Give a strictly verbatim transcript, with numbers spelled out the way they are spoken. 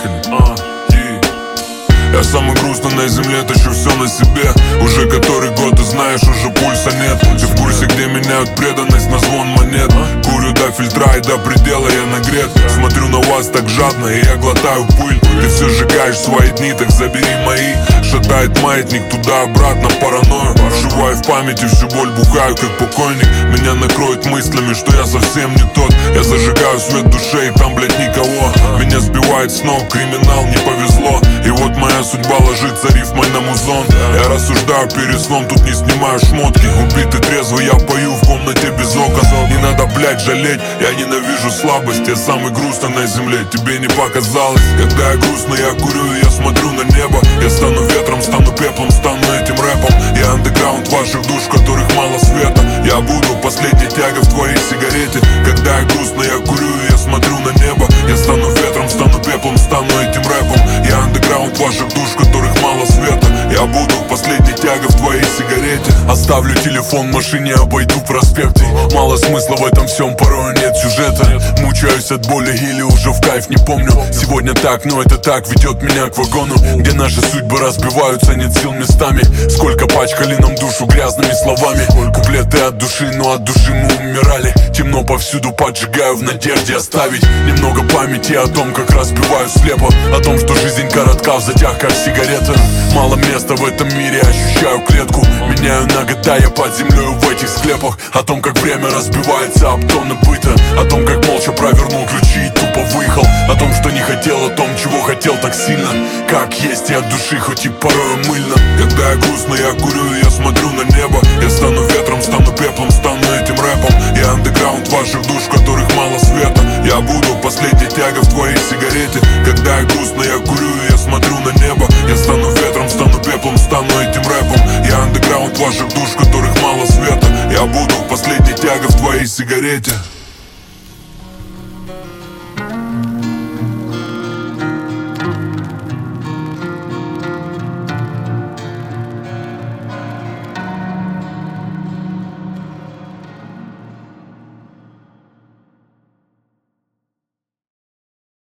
Поехали. А, я самый грустный на земле, тащу все на себе. Уже который год, и знаешь, уже пульса нет. Ты в курсе, где меняют преданность на звон монет? Курю до фильтра и до предела я нагрет. Смотрю на вас так жадно, и я глотаю пыль. Ты все сжигаешь свои дни, так забери мои. Шатает маятник туда-обратно, паранойю. Вживаю в памяти всю боль, бухаю как покойник. Меня накроет мыслями, что я совсем не тот. Я зажигаю свет души, и там, блядь, никого. Меня сбивает с ног, криминал, не повезло. И вот моя судьба ложится рифмой на музон. Я рассуждаю перед сном, тут не снимаю шмотки. Убитый трезвый, я пою в комнате без окон. Не надо, блядь, жалеть, я ненавижу слабость. Я самый грустный на земле, тебе не показалось. Когда я грустный, я курю, и я смотрю на небо. Я стану ветром, стану пеплом, стану этим рэпом. Я андеграунд ваших душ, в которых мало света. Я буду последней тягой в твоей сигарете. Когда я грустный, я курю, и я смотрю на небо. Я стану ветром, стану пеплом, стану этим рэпом. Я андеграунд ваших душ, в которых мало света. Я буду последней тягой в твоей сигарете. Оставлю телефон в машине, обойду проспекты. Мало смысла в этом всем, порой нет сюжета. Мучаюсь от боли или уже в кайф, не помню. Сегодня так, но это так ведет меня к вагону, где наши судьбы разбиваются, нет сил местами. Сколько пачкали нам душу грязными словами. Куплеты от души, но от души мы умирали. Темно повсюду, поджигаю в надежде оставить немного памяти о том, как разбиваю слепо. О том, что жизнь коротка, в затях как сигарета. Мало места в этом мире, ощущаю клетку. Меняю на года, я под землей в этих склепах. О том, как время разбивается об тонны быта. О том, как молча провернул ключи и тупо выехал. О том, что не хотел, о том, чего хотел так сильно. Как есть и от души, хоть и порой мыльно. Когда я грустный, я курю, и я смотрю на небо. Я стану ветром, стану пеплом, стану этим рэпом. Я андеграунд ваших душ, в которых мало света. Я буду последней тягой в твоей сигарете. Когда я грустный, я курю, и я смотрю на небо. Я стану ветром, стану пеплом, стану этим рэпом. Я андеграунд ваших душ, в которых мало света. Я буду последней тягой в твоей сигарете.